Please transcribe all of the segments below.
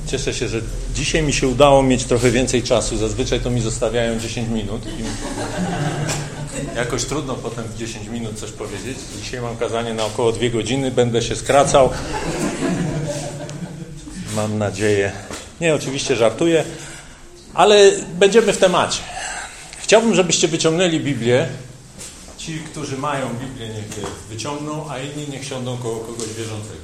Cieszę się, że dzisiaj mi się udało mieć trochę więcej czasu. Zazwyczaj to mi zostawiają 10 minut i jakoś trudno potem w 10 minut coś powiedzieć. Dzisiaj mam kazanie na około 2 godziny, będę się skracał. Mam nadzieję. Nie, oczywiście żartuję, ale będziemy w temacie. Chciałbym, żebyście wyciągnęli Biblię. Ci, którzy mają Biblię, niech je wyciągną, a inni niech siądą koło kogoś wierzącego.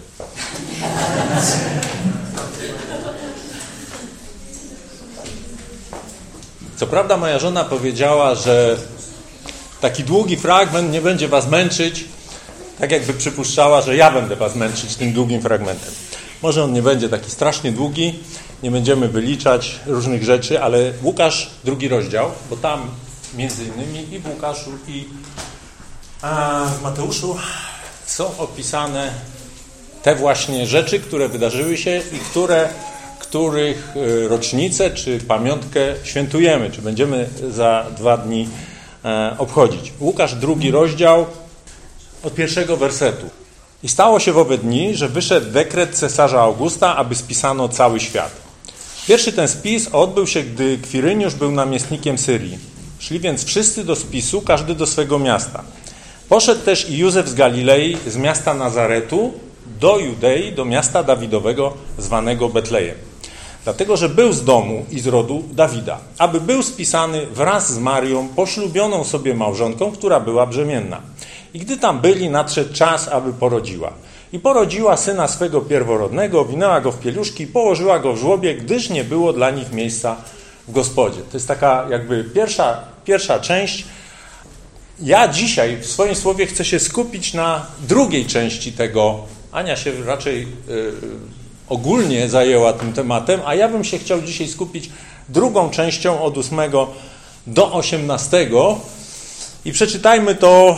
Co prawda moja żona powiedziała, że taki długi fragment nie będzie was męczyć, tak jakby przypuszczała, że ja będę was męczyć tym długim fragmentem. Może on nie będzie taki strasznie długi, nie będziemy wyliczać różnych rzeczy, ale Łukasz, 2 rozdział, bo tam między innymi i w Łukaszu, i w Mateuszu są opisane te właśnie rzeczy, które wydarzyły się i których rocznicę czy pamiątkę świętujemy, czy będziemy za 2 dni obchodzić. Łukasz, 2 rozdział, od 1 wersetu. I stało się w owe dni, że wyszedł dekret cesarza Augusta, aby spisano cały świat. Pierwszy ten spis odbył się, gdy Kwiryniusz był namiestnikiem Syrii. Szli więc wszyscy do spisu, każdy do swego miasta. Poszedł też i Józef z Galilei, z miasta Nazaretu, do Judei, do miasta Dawidowego, zwanego Betlejem. Dlatego, że był z domu i z rodu Dawida, aby był spisany wraz z Marią, poślubioną sobie małżonką, która była brzemienna. I gdy tam byli, nadszedł czas, aby porodziła. I porodziła syna swego pierworodnego, owinęła go w pieluszki i położyła go w żłobie, gdyż nie było dla nich miejsca w gospodzie. To jest taka jakby pierwsza część. Ja dzisiaj w swoim słowie chcę się skupić na drugiej części tego. Ania się raczej ogólnie zajęła tym tematem, a ja bym się chciał dzisiaj skupić drugą częścią od 8 do 18 i przeczytajmy to.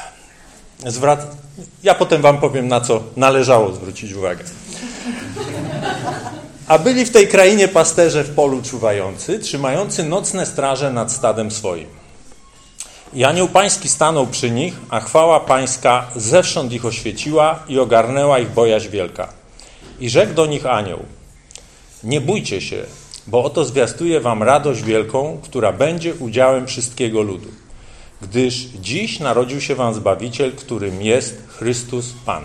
Ja potem wam powiem, na co należało zwrócić uwagę. A byli w tej krainie pasterze w polu czuwający, trzymający nocne straże nad stadem swoim. I anioł pański stanął przy nich, a chwała pańska zewsząd ich oświeciła i ogarnęła ich bojaźń wielka. I rzekł do nich anioł: nie bójcie się, bo oto zwiastuję wam radość wielką, która będzie udziałem wszystkiego ludu. Gdyż dziś narodził się wam Zbawiciel, którym jest Chrystus Pan.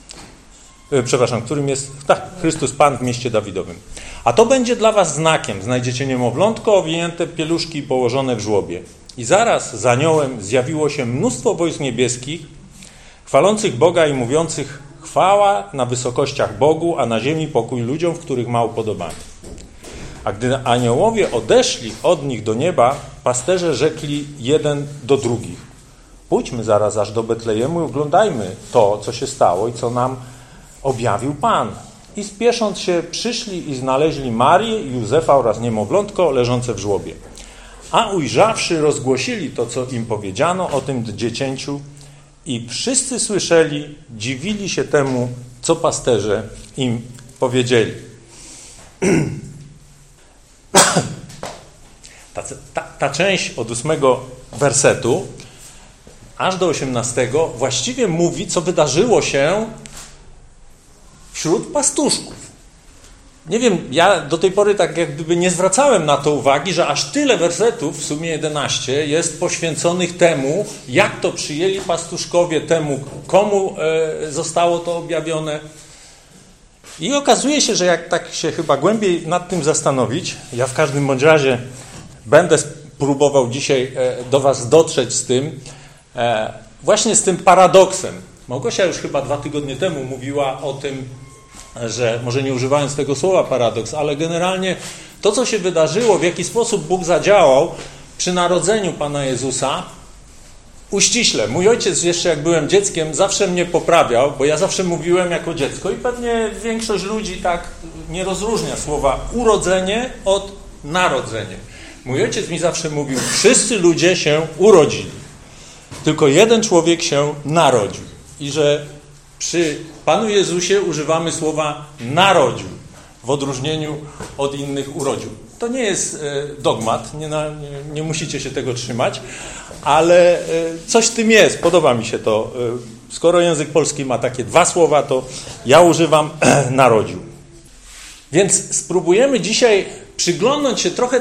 Chrystus Pan w mieście Dawidowym. A to będzie dla was znakiem. Znajdziecie niemowlątko owinięte w pieluszki i położone w żłobie. I zaraz za aniołem zjawiło się mnóstwo wojsk niebieskich, chwalących Boga i mówiących: chwała na wysokościach Bogu, a na ziemi pokój ludziom, w których ma upodobanie. A gdy aniołowie odeszli od nich do nieba, pasterze rzekli jeden do drugich: pójdźmy zaraz aż do Betlejemu i oglądajmy to, co się stało i co nam objawił Pan. I spiesząc się przyszli i znaleźli Marię i Józefa oraz niemowlątko leżące w żłobie. A ujrzawszy, rozgłosili to, co im powiedziano o tym dziecięciu, i wszyscy słyszeli, dziwili się temu, co pasterze im powiedzieli. Ta część od 8 wersetu aż do 18 właściwie mówi, co wydarzyło się wśród pastuszków. Nie wiem, ja do tej pory tak jak gdyby nie zwracałem na to uwagi, że aż tyle wersetów, w sumie 11, jest poświęconych temu, jak to przyjęli pastuszkowie, temu, komu zostało to objawione. I okazuje się, że jak tak się chyba głębiej nad tym zastanowić, ja w każdym bądź razie będę próbował dzisiaj do was dotrzeć z tym, właśnie z tym paradoksem. Małgosia już chyba 2 tygodnie temu mówiła o tym, że może nie używając tego słowa paradoks, ale generalnie to, co się wydarzyło, w jaki sposób Bóg zadziałał przy narodzeniu Pana Jezusa, uściśle. Mój ojciec jeszcze jak byłem dzieckiem zawsze mnie poprawiał, bo ja zawsze mówiłem jako dziecko i pewnie większość ludzi tak nie rozróżnia słowa urodzenie od narodzenie. Mój ojciec mi zawsze mówił: wszyscy ludzie się urodzili, tylko jeden człowiek się narodził. I że przy Panu Jezusie używamy słowa narodził, w odróżnieniu od innych urodził. To nie jest dogmat, nie musicie się tego trzymać, ale coś w tym jest, podoba mi się to. Skoro język polski ma takie 2 słowa, to ja używam narodził. Więc spróbujemy dzisiaj przyglądnąć się trochę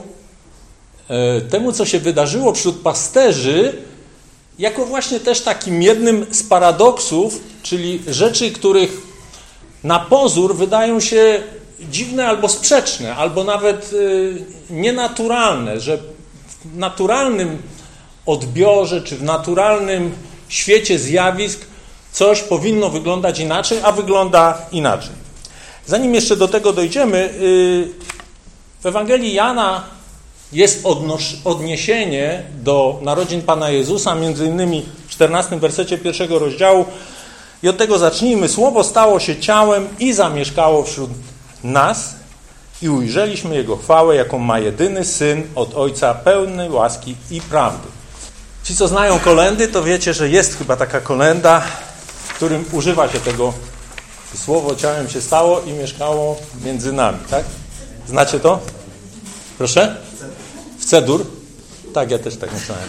temu, co się wydarzyło wśród pasterzy, jako właśnie też takim jednym z paradoksów, czyli rzeczy, których na pozór wydają się dziwne albo sprzeczne, albo nawet nienaturalne, że w naturalnym odbiorze czy w naturalnym świecie zjawisk coś powinno wyglądać inaczej, a wygląda inaczej. Zanim jeszcze do tego dojdziemy, w Ewangelii Jana jest odniesienie do narodzin Pana Jezusa, między innymi w 14 wersecie 1 rozdziału. I od tego zacznijmy. Słowo stało się ciałem i zamieszkało wśród nas i ujrzeliśmy Jego chwałę, jaką ma jedyny Syn od Ojca, pełny łaski i prawdy. Ci, co znają kolędy, to wiecie, że jest chyba taka kolęda, w którym używa się tego. Słowo ciałem się stało i mieszkało między nami, tak? Znacie to? Proszę? W C-dur? Tak, ja też tak myślałem.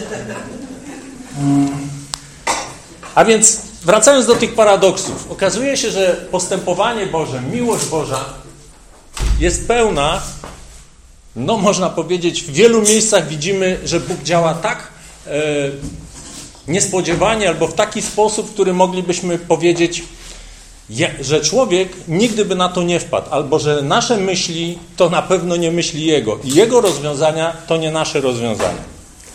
A więc wracając do tych paradoksów, okazuje się, że postępowanie Boże, miłość Boża jest pełna, no można powiedzieć, w wielu miejscach widzimy, że Bóg działa tak niespodziewanie albo w taki sposób, w który moglibyśmy powiedzieć, że człowiek nigdy by na to nie wpadł, albo że nasze myśli to na pewno nie myśli Jego i Jego rozwiązania to nie nasze rozwiązania.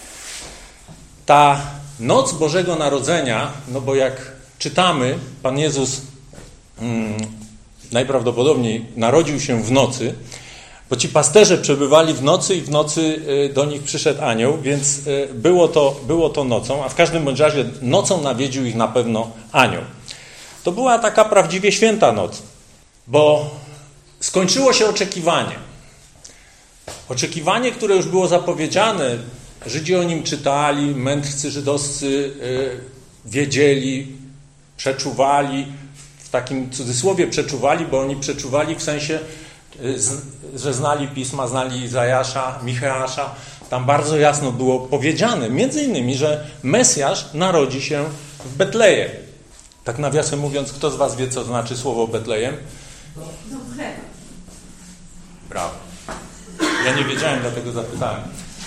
Ta noc Bożego Narodzenia, no bo jak czytamy, Pan Jezus najprawdopodobniej narodził się w nocy, bo ci przebywali w nocy i w nocy do nich przyszedł anioł, więc było to nocą, a w każdym bądź razie nocą nawiedził ich na pewno anioł. To była taka prawdziwie święta noc, bo skończyło się oczekiwanie. Oczekiwanie, które już było zapowiedziane, Żydzi o nim czytali, mędrcy żydowscy wiedzieli, przeczuwali, w takim cudzysłowie przeczuwali, bo oni przeczuwali w sensie, że znali Pisma, znali Izajasza, Micheasza. Tam bardzo jasno było powiedziane, między innymi, że Mesjasz narodzi się w Betlejem. Tak nawiasem mówiąc, kto z was wie, co znaczy słowo Betlejem? Do chleba. Brawo. Ja nie wiedziałem, dlatego zapytałem.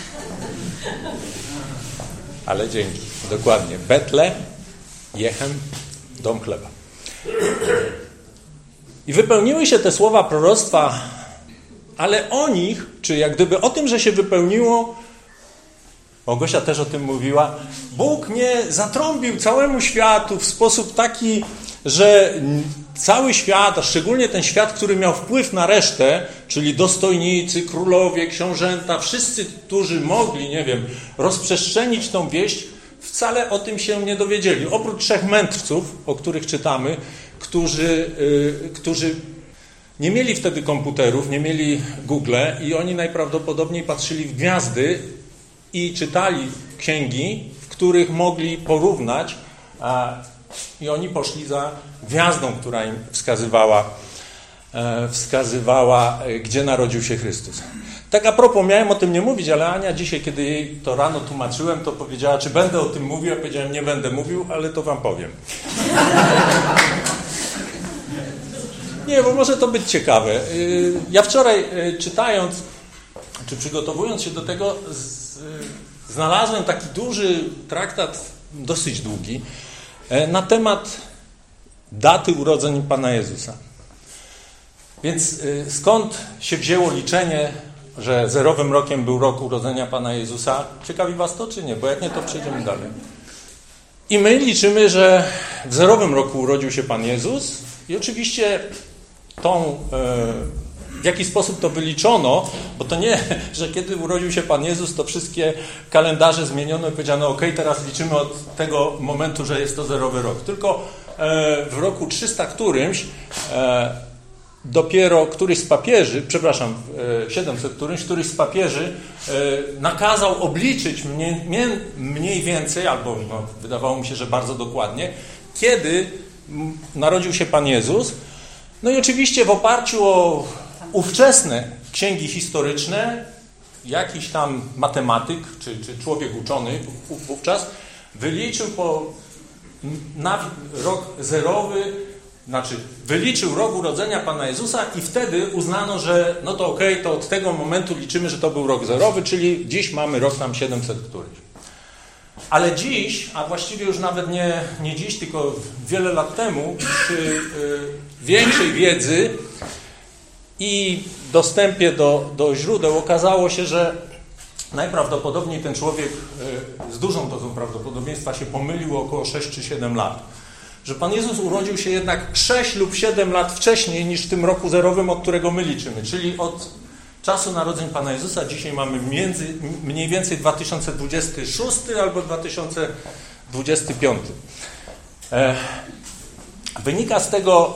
Ale dzięki. Dokładnie. Betle, Jechem, dom chleba. I wypełniły się te słowa proroctwa, ale o nich, czy jak gdyby o tym, że się wypełniło, Małgosia też o tym mówiła, Bóg nie zatrąbił całemu światu w sposób taki, że cały świat, a szczególnie ten świat, który miał wpływ na resztę, czyli dostojnicy, królowie, książęta, wszyscy, którzy mogli, nie wiem, rozprzestrzenić tą wieść, wcale o tym się nie dowiedzieli. Oprócz 3 mędrców, o których czytamy, którzy nie mieli wtedy komputerów, nie mieli Google i oni najprawdopodobniej patrzyli w gwiazdy i czytali księgi, w których mogli porównać, i oni poszli za gwiazdą, która im wskazywała, gdzie narodził się Chrystus. Tak a propos, miałem o tym nie mówić, ale Ania dzisiaj, kiedy jej to rano tłumaczyłem, to powiedziała, czy będę o tym mówił. Ja powiedziałem, nie będę mówił, ale to wam powiem. Nie, bo może to być ciekawe. Ja wczoraj czytając, czy przygotowując się do tego, znalazłem taki duży traktat, dosyć długi, na temat daty urodzeń Pana Jezusa. Więc skąd się wzięło liczenie, że 0 rokiem był rok urodzenia Pana Jezusa? Ciekawi was to, czy nie? Bo jak nie, to przejdziemy dalej. I my liczymy, że w 0 roku urodził się Pan Jezus i oczywiście w jaki sposób to wyliczono, bo to nie, że kiedy urodził się Pan Jezus, to wszystkie kalendarze zmieniono i powiedziano, ok, teraz liczymy od tego momentu, że jest to 0 rok. Tylko w roku 300 którymś dopiero któryś z papieży, 700 któryś z papieży nakazał obliczyć mniej więcej, albo wydawało mi się, że bardzo dokładnie, kiedy narodził się Pan Jezus. No i oczywiście w oparciu o ówczesne księgi historyczne, jakiś tam matematyk, czy człowiek uczony wówczas, wyliczył na rok 0 wyliczył rok urodzenia Pana Jezusa i wtedy uznano, że no to okej, to od tego momentu liczymy, że to był rok zerowy, czyli dziś mamy rok tam 700 któryś. Ale dziś, a właściwie już nawet nie dziś, tylko wiele lat temu, przy większej wiedzy i dostępie do źródeł okazało się, że najprawdopodobniej ten człowiek z dużą dozą prawdopodobieństwa się pomylił około 6 czy 7 lat. Że Pan Jezus urodził się jednak 6 lub 7 lat wcześniej niż w tym roku zerowym, od którego my liczymy. Czyli od czasu narodzeń Pana Jezusa dzisiaj mamy mniej więcej 2026 albo 2025. Wynika z tego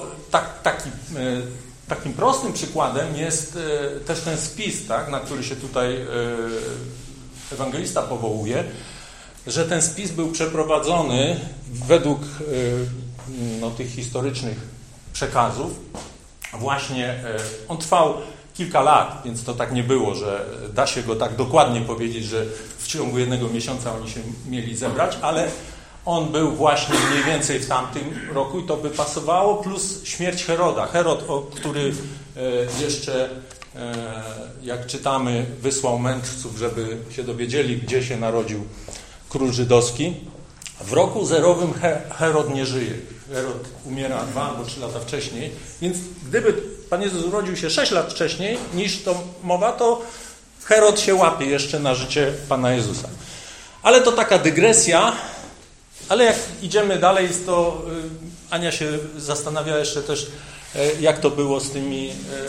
takim prostym przykładem jest też ten spis, tak, na który się tutaj ewangelista powołuje, że ten spis był przeprowadzony według tych historycznych przekazów. Właśnie on trwał kilka lat, więc to tak nie było, że da się go tak dokładnie powiedzieć, że w ciągu jednego miesiąca oni się mieli zebrać, ale on był właśnie mniej więcej w tamtym roku i to by pasowało, plus śmierć Heroda. Herod, który jeszcze, jak czytamy, wysłał mędrców, żeby się dowiedzieli, gdzie się narodził król żydowski. W roku zerowym Herod nie żyje. Herod umiera 2 albo 3 lata wcześniej, więc gdyby Pan Jezus urodził się 6 lat wcześniej niż to mowa, to Herod się łapie jeszcze na życie Pana Jezusa. Ale to taka dygresja, ale jak idziemy dalej, to Ania się zastanawia jeszcze też, jak to było z tymi,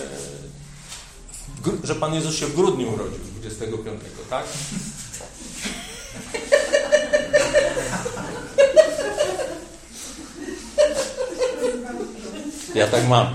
że Pan Jezus się w grudniu urodził, 25, tak? Ja tak mam.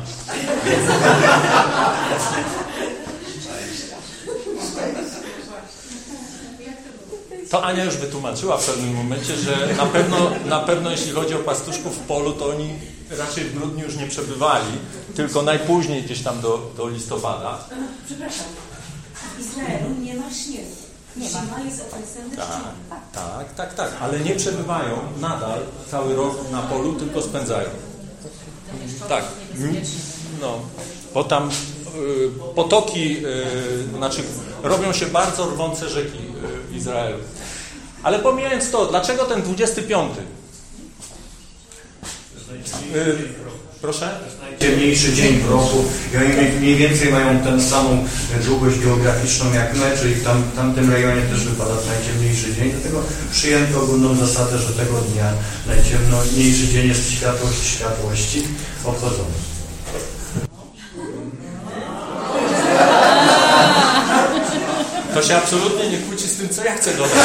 To Ania już wytłumaczyła w pewnym momencie, że na pewno jeśli chodzi o pastuszków w polu, to oni raczej w grudniu już nie przebywali, tylko najpóźniej gdzieś tam do listopada. Przepraszam, w Izraelu nie ma śniegu. Zima jest okresem deszczowym. Tak, ale nie przebywają nadal cały rok na polu, tylko spędzają. Tak, bo tam potoki, robią się bardzo rwące rzeki w Izraelu. Ale pomijając to, dlaczego ten 25? Proszę? Najciemniejszy dzień w roku i oni mniej więcej mają tę samą długość geograficzną jak my, czyli w tamtym rejonie też wypada najciemniejszy dzień, dlatego przyjęto ogólną zasadę, że tego dnia najciemniejszy dzień jest światłości obchodzony. To się absolutnie nie kłóci z tym, co ja chcę dodać.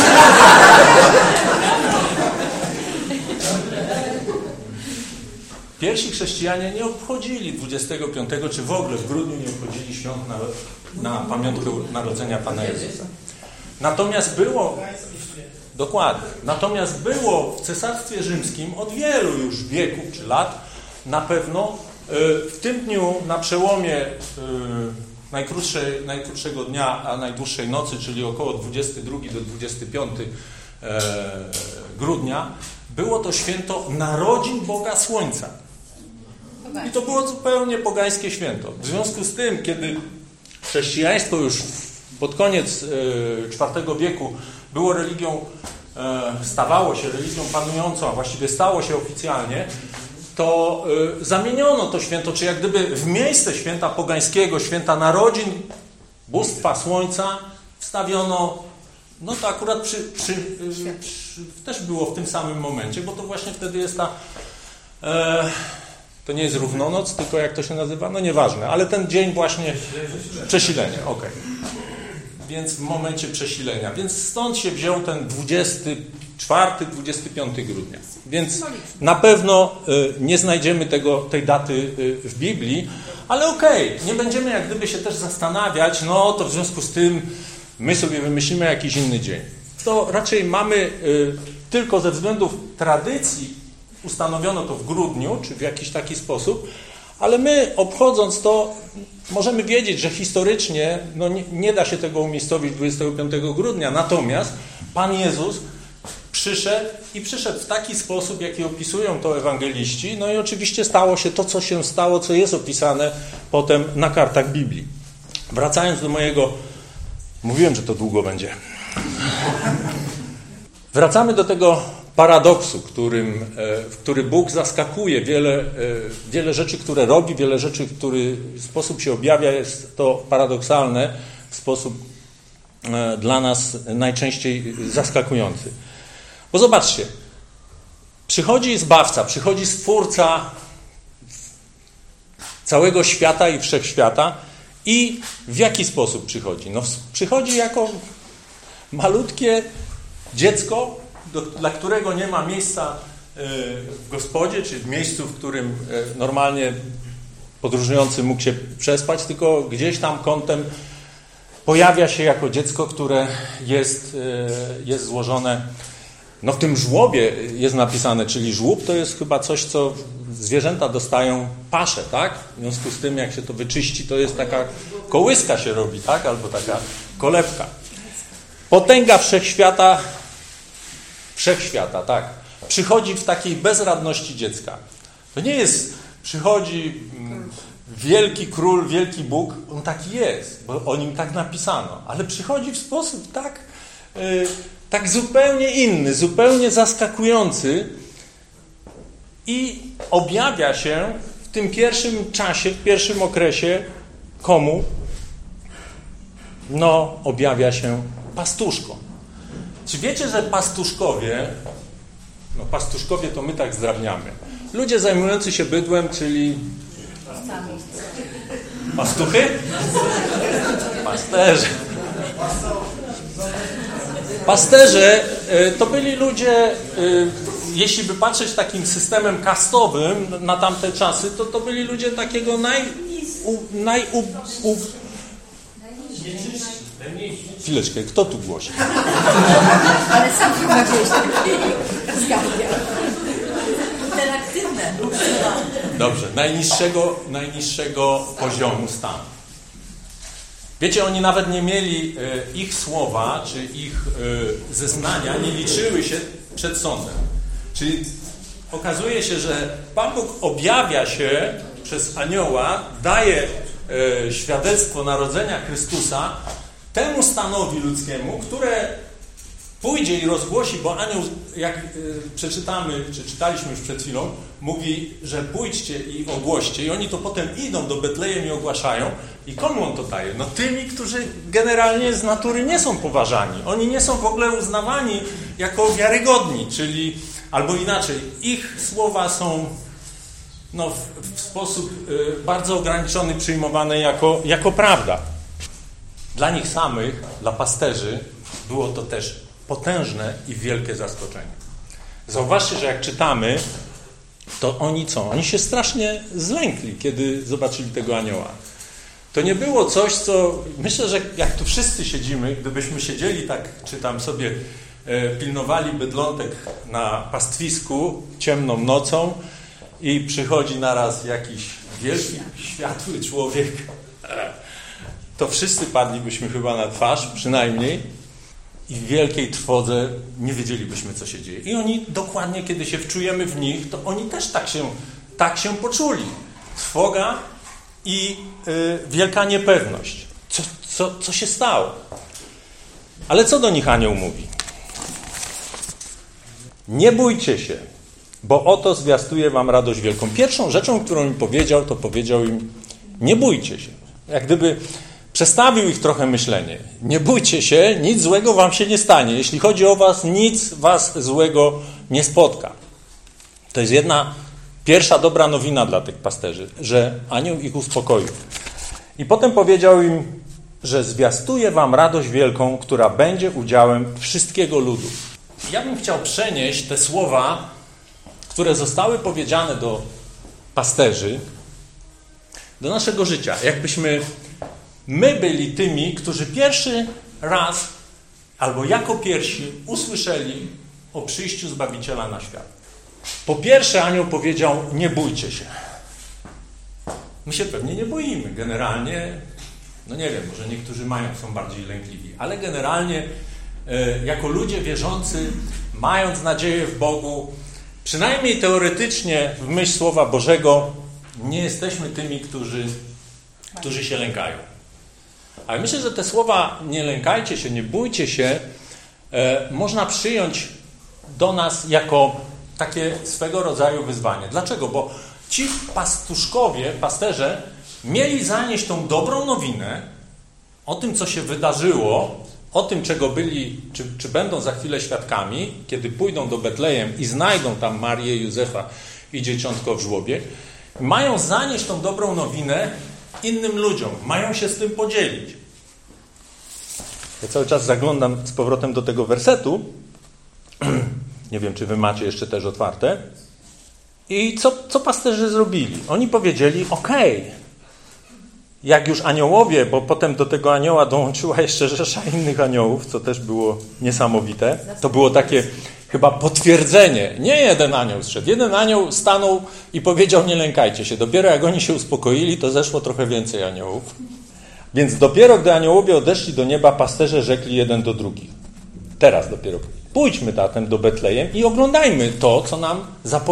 Pierwsi chrześcijanie nie obchodzili 25, czy w ogóle w grudniu nie obchodzili świąt na pamiątkę narodzenia Pana Jezusa. Natomiast było w Cesarstwie Rzymskim od wielu już wieków czy lat na pewno w tym dniu na przełomie najkrótszego dnia, a najdłuższej nocy, czyli około 22 do 25 grudnia, było to święto narodzin Boga Słońca. I to było zupełnie pogańskie święto. W związku z tym, kiedy chrześcijaństwo już pod koniec IV wieku było religią, stawało się religią panującą, a właściwie stało się oficjalnie, to zamieniono to święto, czy jak gdyby w miejsce święta pogańskiego, święta narodzin, bóstwa Słońca, wstawiono, no to akurat też było w tym samym momencie, bo to właśnie wtedy jest to nie jest równonoc, tylko jak to się nazywa, no nieważne, ale ten dzień właśnie, przesilenie, okej. Więc w momencie przesilenia, więc stąd się wziął ten 24-25 grudnia. Więc na pewno nie znajdziemy tej daty w Biblii, ale nie będziemy jak gdyby się też zastanawiać, no to w związku z tym my sobie wymyślimy jakiś inny dzień. To raczej mamy tylko ze względów tradycji ustanowiono to w grudniu, czy w jakiś taki sposób, ale my obchodząc to możemy wiedzieć, że historycznie nie da się tego umiejscowić 25 grudnia, natomiast Pan Jezus przyszedł w taki sposób, jaki opisują to ewangeliści. No i oczywiście stało się to, co się stało, co jest opisane potem na kartach Biblii. Wracając do mojego... Mówiłem, że to długo będzie. Wracamy do tego paradoksu, w który Bóg zaskakuje. Wiele rzeczy, które robi, wiele rzeczy, w który sposób się objawia, jest to paradoksalne w sposób dla nas najczęściej zaskakujący. Bo zobaczcie, przychodzi Zbawca, przychodzi Stwórca całego świata i wszechświata i w jaki sposób przychodzi? No, przychodzi jako malutkie dziecko, dla którego nie ma miejsca w gospodzie, czy w miejscu, w którym normalnie podróżujący mógł się przespać, tylko gdzieś tam kątem pojawia się jako dziecko, które jest złożone, no w tym żłobie jest napisane, czyli żłób to jest chyba coś, co zwierzęta dostają paszę, tak? W związku z tym, jak się to wyczyści, to jest taka kołyska się robi, tak? Albo taka kolebka. Potęga wszechświata, tak, przychodzi w takiej bezradności dziecka. To nie jest, przychodzi wielki król, wielki Bóg, on taki jest, bo o nim tak napisano, ale przychodzi w sposób tak zupełnie inny, zupełnie zaskakujący i objawia się w tym pierwszym czasie, w pierwszym okresie komu? No, objawia się pastuszkom. Czy wiecie, że pastuszkowie to my tak zdrabniamy. Ludzie zajmujący się bydłem, czyli pastuchy? Pasterze. Pasterze to byli ludzie, jeśli by patrzeć takim systemem kastowym na tamte czasy, to byli ludzie takiego Chwileczkę, kto tu głosi? Ale sam chyba gdzieś zgadnia. Interaktywne. Dobrze, najniższego poziomu stanu. Wiecie, oni nawet nie mieli ich słowa, czy ich zeznania nie liczyły się przed sądem. Czyli okazuje się, że Pan Bóg objawia się przez anioła, daje świadectwo narodzenia Chrystusa temu stanowi ludzkiemu, które pójdzie i rozgłosi, bo anioł, jak przeczytamy, czy czytaliśmy już przed chwilą, mówi, że pójdźcie i ogłoście, i oni to potem idą do Betlejem i ogłaszają. I komu on to daje? No tymi, którzy generalnie z natury nie są poważani. Oni nie są w ogóle uznawani jako wiarygodni, czyli, albo inaczej, ich słowa są w sposób bardzo ograniczony przyjmowane jako prawda. Dla nich samych, dla pasterzy, było to też potężne i wielkie zaskoczenie. Zauważcie, że jak czytamy, to oni co? Oni się strasznie zlękli, kiedy zobaczyli tego anioła. To nie było coś, co... Myślę, że jak tu wszyscy siedzimy, gdybyśmy siedzieli tak, czy tam sobie pilnowali bydlątek na pastwisku ciemną nocą i przychodzi naraz jakiś wielki, światły człowiek, to wszyscy padlibyśmy chyba na twarz, przynajmniej, i w wielkiej trwodze nie wiedzielibyśmy, co się dzieje. I oni dokładnie, kiedy się wczujemy w nich, to oni też tak się poczuli. Trwoga i wielka niepewność. Co się stało? Ale co do nich anioł mówi? Nie bójcie się, bo oto zwiastuję wam radość wielką. Pierwszą rzeczą, którą im powiedział, to powiedział im, nie bójcie się. Jak gdyby przestawił ich trochę myślenie. Nie bójcie się, nic złego wam się nie stanie. Jeśli chodzi o was, nic was złego nie spotka. To jest pierwsza dobra nowina dla tych pasterzy, że anioł ich uspokoił. I potem powiedział im, że zwiastuje wam radość wielką, która będzie udziałem wszystkiego ludu. Ja bym chciał przenieść te słowa, które zostały powiedziane do pasterzy, do naszego życia. Jakbyśmy my byli tymi, którzy pierwszy raz albo jako pierwsi usłyszeli o przyjściu Zbawiciela na świat. Po pierwsze anioł powiedział, nie bójcie się. My się pewnie nie boimy. Generalnie, no nie wiem, może niektórzy są bardziej lękliwi, ale generalnie jako ludzie wierzący, mając nadzieję w Bogu, przynajmniej teoretycznie w myśl Słowa Bożego, nie jesteśmy tymi, którzy się lękają. Ale myślę, że te słowa nie lękajcie się, nie bójcie się, można przyjąć do nas jako takie swego rodzaju wyzwanie. Dlaczego? Bo ci pastuszkowie, pasterze mieli zanieść tą dobrą nowinę o tym, co się wydarzyło, o tym, czego byli, czy będą za chwilę świadkami, kiedy pójdą do Betlejem i znajdą tam Marię, Józefa i dzieciątko w żłobie. Mają zanieść tą dobrą nowinę innym ludziom. Mają się z tym podzielić. Ja cały czas zaglądam z powrotem do tego wersetu. Nie wiem, czy wy macie jeszcze też otwarte. I co pasterze zrobili? Oni powiedzieli, jak już aniołowie, bo potem do tego anioła dołączyła jeszcze rzesza innych aniołów, co też było niesamowite. To było takie chyba potwierdzenie. Nie jeden anioł zszedł. Jeden anioł stanął i powiedział, nie lękajcie się. Dopiero jak oni się uspokoili, to zeszło trochę więcej aniołów. Więc dopiero gdy aniołowie odeszli do nieba, pasterze rzekli jeden do drugich. Teraz dopiero. Pójdźmy zatem do Betlejem i oglądajmy to, co nam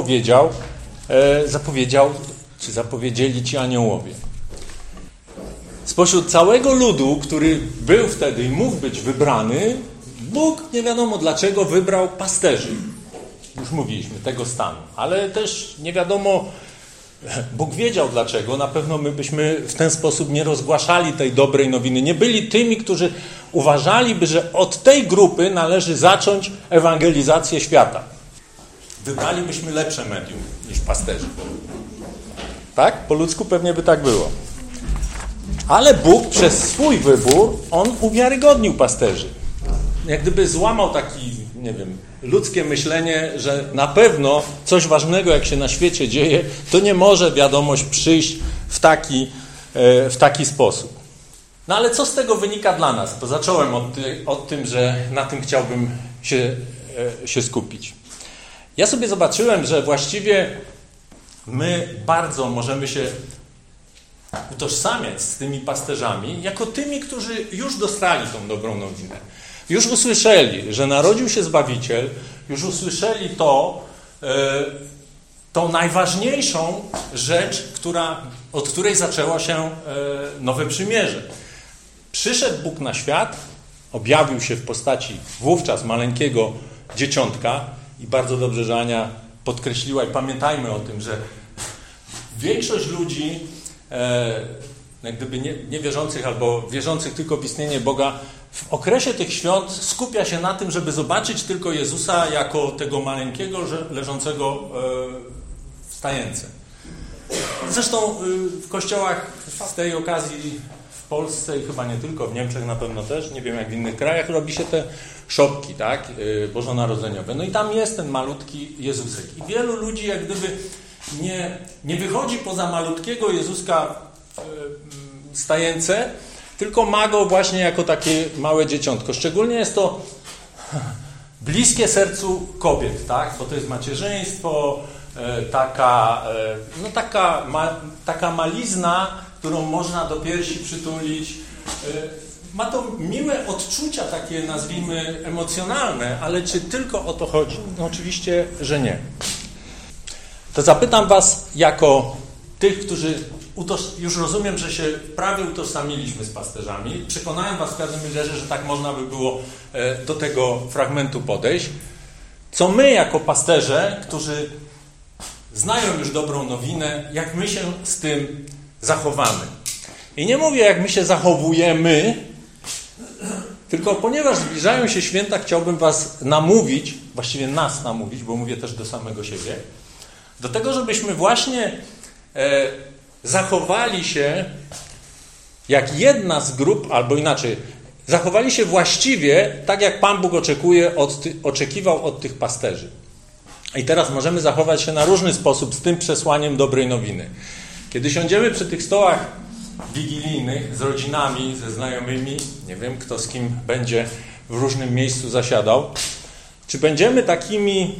zapowiedzieli ci aniołowie. Spośród całego ludu, który był wtedy i mógł być wybrany, Bóg nie wiadomo dlaczego wybrał pasterzy. Już mówiliśmy, tego stanu. Ale też nie wiadomo, Bóg wiedział dlaczego. Na pewno my byśmy w ten sposób nie rozgłaszali tej dobrej nowiny. Nie byli tymi, którzy uważaliby, że od tej grupy należy zacząć ewangelizację świata. Wybralibyśmy lepsze medium niż pasterzy. Tak? Po ludzku pewnie by tak było. Ale Bóg przez swój wybór, On uwiarygodnił pasterzy. Jak gdyby złamał taki, ludzkie myślenie, że na pewno coś ważnego, jak się na świecie dzieje, to nie może wiadomość przyjść w taki sposób. No ale co z tego wynika dla nas? Bo zacząłem od tym, że na tym chciałbym się skupić. Ja sobie zobaczyłem, że właściwie my bardzo możemy się utożsamiać z tymi pasterzami jako tymi, którzy już dostali tą dobrą nowinę. Już usłyszeli, że narodził się Zbawiciel, już usłyszeli tą najważniejszą rzecz, od której zaczęło się nowe przymierze. Przyszedł Bóg na świat, objawił się w postaci wówczas maleńkiego dzieciątka i bardzo dobrze, że Ania podkreśliła i pamiętajmy o tym, że większość ludzi jak gdyby niewierzących albo wierzących tylko w istnienie Boga w okresie tych świąt skupia się na tym, żeby zobaczyć tylko Jezusa jako tego maleńkiego, leżącego w stajence. Zresztą w kościołach z tej okazji w Polsce i chyba nie tylko, w Niemczech na pewno też, nie wiem jak w innych krajach, robi się te szopki, tak, bożonarodzeniowe. No i tam jest ten malutki Jezusek. I wielu ludzi jak gdyby nie wychodzi poza malutkiego Jezuska w stajence, tylko ma go właśnie jako takie małe dzieciątko. Szczególnie jest to bliskie sercu kobiet, tak? Bo to jest macierzyństwo, taka malizna, którą można do piersi przytulić. Ma to miłe odczucia, takie nazwijmy emocjonalne, ale czy tylko o to chodzi? No oczywiście, że nie. To zapytam was jako tych, którzy już rozumiem, że się prawie utożsamiliśmy z pasterzami. Przekonałem was w każdym razie, że tak można by było do tego fragmentu podejść. Co my jako pasterze, którzy znają już dobrą nowinę, jak my się z tym zachowamy. I nie mówię, jak my się zachowujemy, tylko ponieważ zbliżają się święta, chciałbym was namówić, właściwie nas namówić, bo mówię też do samego siebie, do tego, żebyśmy właśnie zachowali się jak jedna z grup, albo inaczej, zachowali się właściwie tak, jak Pan Bóg oczekiwał od tych pasterzy. I teraz możemy zachować się na różny sposób z tym przesłaniem dobrej nowiny. Kiedy siądziemy przy tych stołach wigilijnych z rodzinami, ze znajomymi, nie wiem kto z kim będzie w różnym miejscu zasiadał, czy będziemy takimi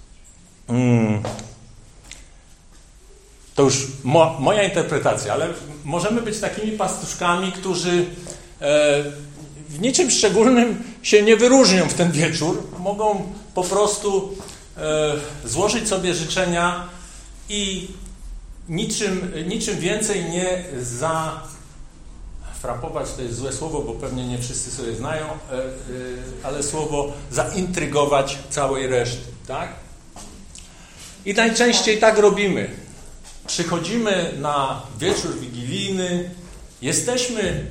to już moja interpretacja, ale możemy być takimi pastuszkami, którzy w niczym szczególnym się nie wyróżnią w ten wieczór. Mogą po prostu złożyć sobie życzenia i niczym więcej nie zafrapować, to jest złe słowo, bo pewnie nie wszyscy sobie znają, ale słowo zaintrygować całej reszty, tak? I najczęściej tak robimy. Przychodzimy na wieczór wigilijny, jesteśmy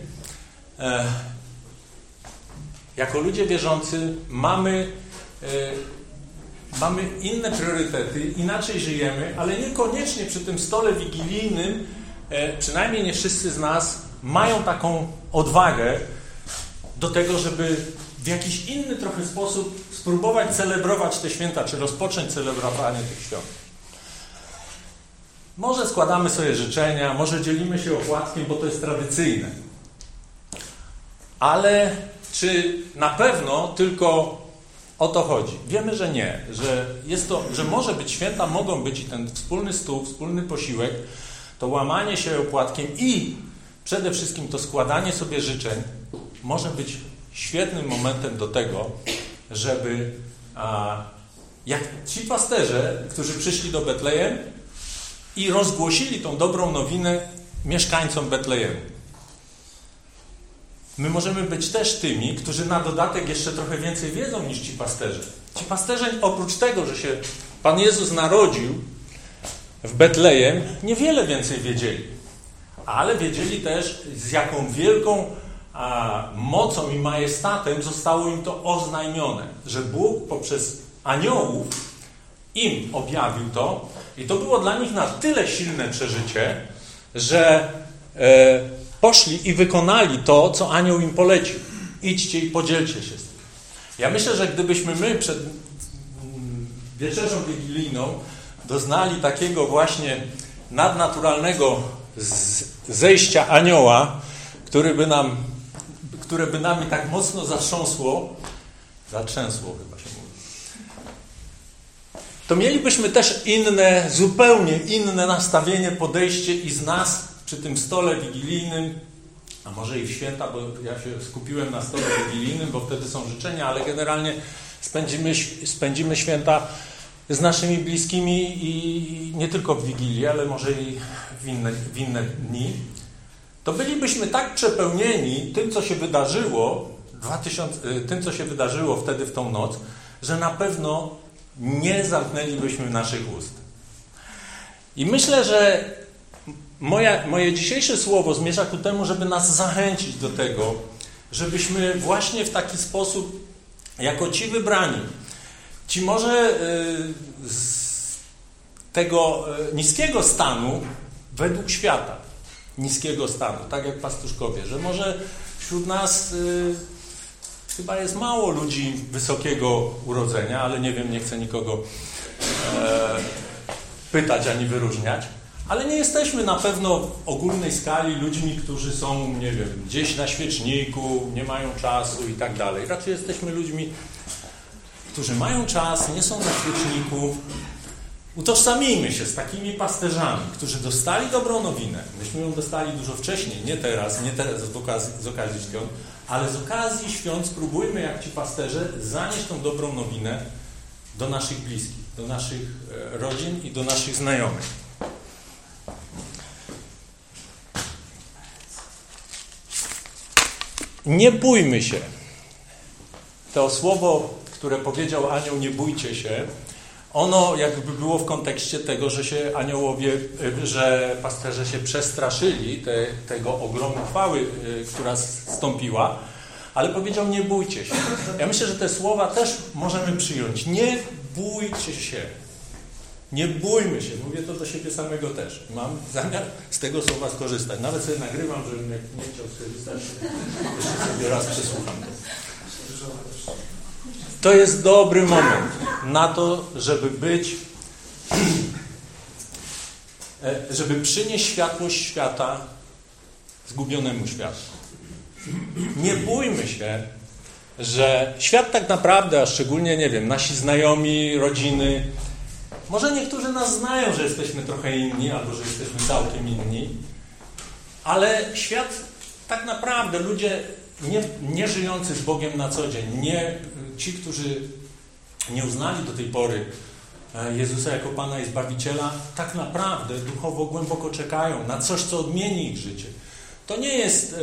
jako ludzie wierzący, mamy inne priorytety, inaczej żyjemy, ale niekoniecznie przy tym stole wigilijnym, przynajmniej nie wszyscy z nas mają taką odwagę do tego, żeby w jakiś inny trochę sposób spróbować celebrować te święta, czy rozpocząć celebrowanie tych świąt. Może składamy sobie życzenia, może dzielimy się opłatkiem, bo to jest tradycyjne. Ale czy na pewno tylko o to chodzi? Wiemy, że nie, że może być święta, mogą być i ten wspólny stół, wspólny posiłek, to łamanie się opłatkiem i przede wszystkim to składanie sobie życzeń może być świetnym momentem do tego, żeby jak ci pasterze, którzy przyszli do Betlejem i rozgłosili tą dobrą nowinę mieszkańcom Betlejemu. My możemy być też tymi, którzy na dodatek jeszcze trochę więcej wiedzą niż ci pasterze. Ci pasterze oprócz tego, że się Pan Jezus narodził w Betlejem, niewiele więcej wiedzieli. Ale wiedzieli też, z jaką wielką mocą i majestatem zostało im to oznajmione. Że Bóg poprzez aniołów im objawił to i to było dla nich na tyle silne przeżycie, że poszli i wykonali to, co anioł im polecił. Idźcie i podzielcie się z tym. Ja myślę, że gdybyśmy my przed wieczerzą wigilijną doznali takiego właśnie nadnaturalnego zejścia anioła, które by nami tak mocno zatrzęsło chyba się mówi, to mielibyśmy też zupełnie inne nastawienie, podejście i z nas przy tym stole wigilijnym, a może i w święta, bo ja się skupiłem na stole wigilijnym, bo wtedy są życzenia, ale generalnie spędzimy święta z naszymi bliskimi i nie tylko w Wigilię, ale może i w inne dni, to bylibyśmy tak przepełnieni tym, co się wydarzyło wtedy w tą noc, że na pewno nie zamknęlibyśmy naszych ust. I myślę, że moje dzisiejsze słowo zmierza ku temu, żeby nas zachęcić do tego, żebyśmy właśnie w taki sposób, jako ci wybrani, ci może z tego niskiego stanu według świata, niskiego stanu, tak jak pastuszkowie, że może wśród nas chyba jest mało ludzi wysokiego urodzenia, ale nie wiem, nie chcę nikogo pytać ani wyróżniać, ale nie jesteśmy na pewno w ogólnej skali ludźmi, którzy są, nie wiem, gdzieś na świeczniku, nie mają czasu i tak dalej. Raczej jesteśmy ludźmi, którzy mają czas, nie są na świeczniku. Utożsamijmy się z takimi pasterzami, którzy dostali dobrą nowinę. Myśmy ją dostali dużo wcześniej, nie teraz z okazji świąt, ale z okazji świąt spróbujmy, jak ci pasterze, zanieść tą dobrą nowinę do naszych bliskich, do naszych rodzin i do naszych znajomych. Nie bójmy się. To słowo, które powiedział anioł, nie bójcie się, ono jakby było w kontekście tego, że się aniołowie, że pasterze się przestraszyli tego ogromu chwały, która zstąpiła, ale powiedział, nie bójcie się. Ja myślę, że te słowa też możemy przyjąć. Nie bójcie się. Nie bójmy się. Mówię to do siebie samego też. Mam zamiar z tego słowa skorzystać. Nawet sobie nagrywam, żebym jak nie chciał skorzystać, jeszcze sobie raz przesłucham. To jest dobry moment na to, żeby przynieść światłość świata zgubionemu światu. Nie bójmy się, że świat tak naprawdę, a szczególnie, nie wiem, nasi znajomi, rodziny, może niektórzy nas znają, że jesteśmy trochę inni, albo że jesteśmy całkiem inni, ale świat tak naprawdę, ludzie nie żyjący z Bogiem na co dzień, nie ci, którzy nie uznali do tej pory Jezusa jako Pana i Zbawiciela, tak naprawdę duchowo głęboko czekają na coś, co odmieni ich życie. To nie jest...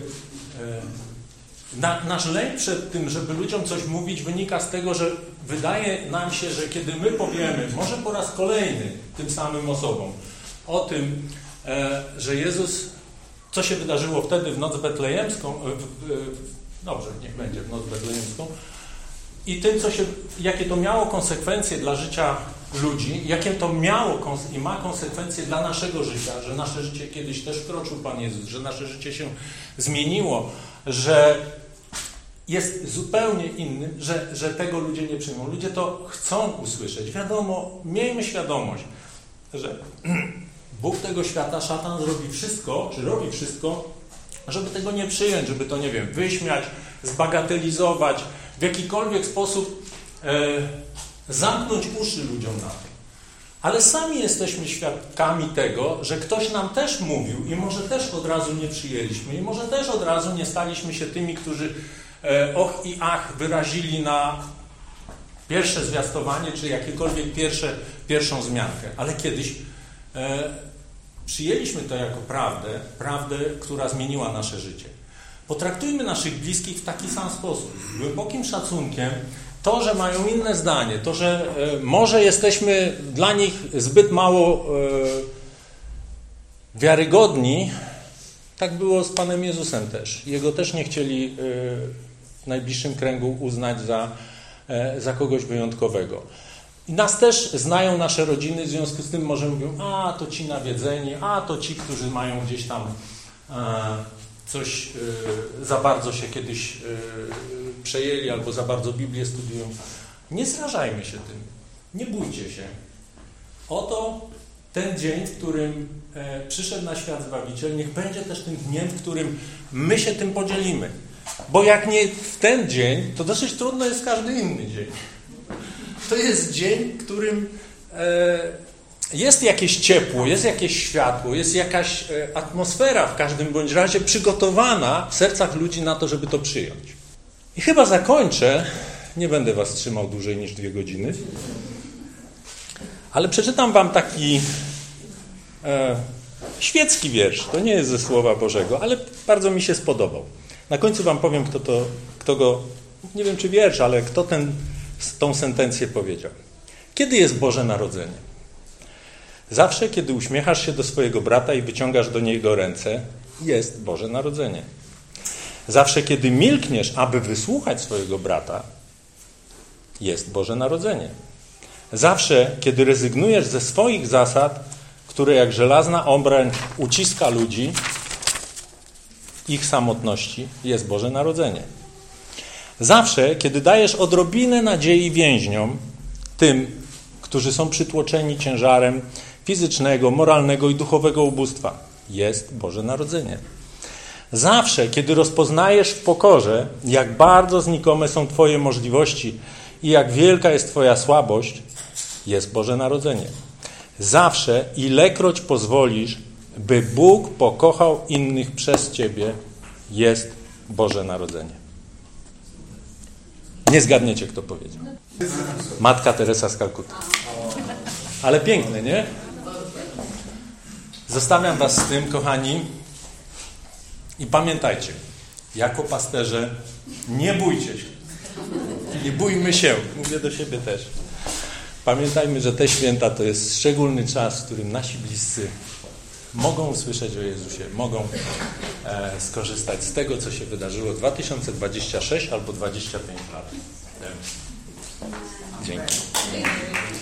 Nasz lęk przed tym, żeby ludziom coś mówić, wynika z tego, że wydaje nam się, że kiedy my powiemy, może po raz kolejny tym samym osobom, o tym, że Jezus, co się wydarzyło wtedy w noc betlejemską, dobrze, niech będzie w noc betlejemską, i tym, jakie to miało konsekwencje dla życia ludzi, jakie to miało i ma konsekwencje dla naszego życia, że nasze życie kiedyś też wkroczył Pan Jezus, że nasze życie się zmieniło, że jest zupełnie innym, że tego ludzie nie przyjmą. Ludzie to chcą usłyszeć. Wiadomo, miejmy świadomość, że Bóg tego świata, szatan robi wszystko, żeby tego nie przyjąć, żeby to, nie wiem, wyśmiać, zbagatelizować, w jakikolwiek sposób zamknąć uszy ludziom na to. Ale sami jesteśmy świadkami tego, że ktoś nam też mówił i może też od razu nie przyjęliśmy i może też od razu nie staliśmy się tymi, którzy och i ach wyrazili na pierwsze zwiastowanie, czy jakiekolwiek pierwszą zmiankę. Ale kiedyś przyjęliśmy to jako prawdę, która zmieniła nasze życie. Potraktujmy naszych bliskich w taki sam sposób, z głębokim szacunkiem. To, że mają inne zdanie, to, że może jesteśmy dla nich zbyt mało wiarygodni, tak było z Panem Jezusem też. Jego też nie chcieli w najbliższym kręgu uznać za kogoś wyjątkowego. I nas też znają nasze rodziny, w związku z tym może mówią, a to ci nawiedzeni, a to ci, którzy mają gdzieś tam coś za bardzo się kiedyś przejęli albo za bardzo Biblię studiują. Nie zrażajmy się tym. Nie bójcie się. Oto ten dzień, w którym przyszedł na świat Zbawiciel, niech będzie też tym dniem, w którym my się tym podzielimy. Bo jak nie w ten dzień, to dosyć trudno jest każdy inny dzień. To jest dzień, w którym jest jakieś ciepło, jest jakieś światło, jest jakaś atmosfera w każdym bądź razie przygotowana w sercach ludzi na to, żeby to przyjąć. I chyba zakończę, nie będę was trzymał dłużej niż 2 godziny, ale przeczytam wam taki świecki wiersz. To nie jest ze Słowa Bożego, ale bardzo mi się spodobał. Na końcu wam powiem, kto go, nie wiem czy wiersz, ale kto tą sentencję powiedział. Kiedy jest Boże Narodzenie? Zawsze, kiedy uśmiechasz się do swojego brata i wyciągasz do niego ręce, jest Boże Narodzenie. Zawsze, kiedy milkniesz, aby wysłuchać swojego brata, jest Boże Narodzenie. Zawsze, kiedy rezygnujesz ze swoich zasad, które jak żelazna obręcz uciska ludzi, ich samotności, jest Boże Narodzenie. Zawsze, kiedy dajesz odrobinę nadziei więźniom, tym, którzy są przytłoczeni ciężarem fizycznego, moralnego i duchowego ubóstwa, jest Boże Narodzenie. Zawsze, kiedy rozpoznajesz w pokorze, jak bardzo znikome są Twoje możliwości i jak wielka jest Twoja słabość, jest Boże Narodzenie. Zawsze, ilekroć pozwolisz, by Bóg pokochał innych przez Ciebie, jest Boże Narodzenie. Nie zgadniecie, kto powiedział. Matka Teresa z Kalkuty. Ale piękne, nie? Zostawiam was z tym, kochani. I pamiętajcie, jako pasterze nie bójcie się. Nie bójmy się. Mówię do siebie też. Pamiętajmy, że te święta to jest szczególny czas, w którym nasi bliscy mogą usłyszeć o Jezusie, mogą skorzystać z tego, co się wydarzyło 2026 albo 25 lat. Dzięki.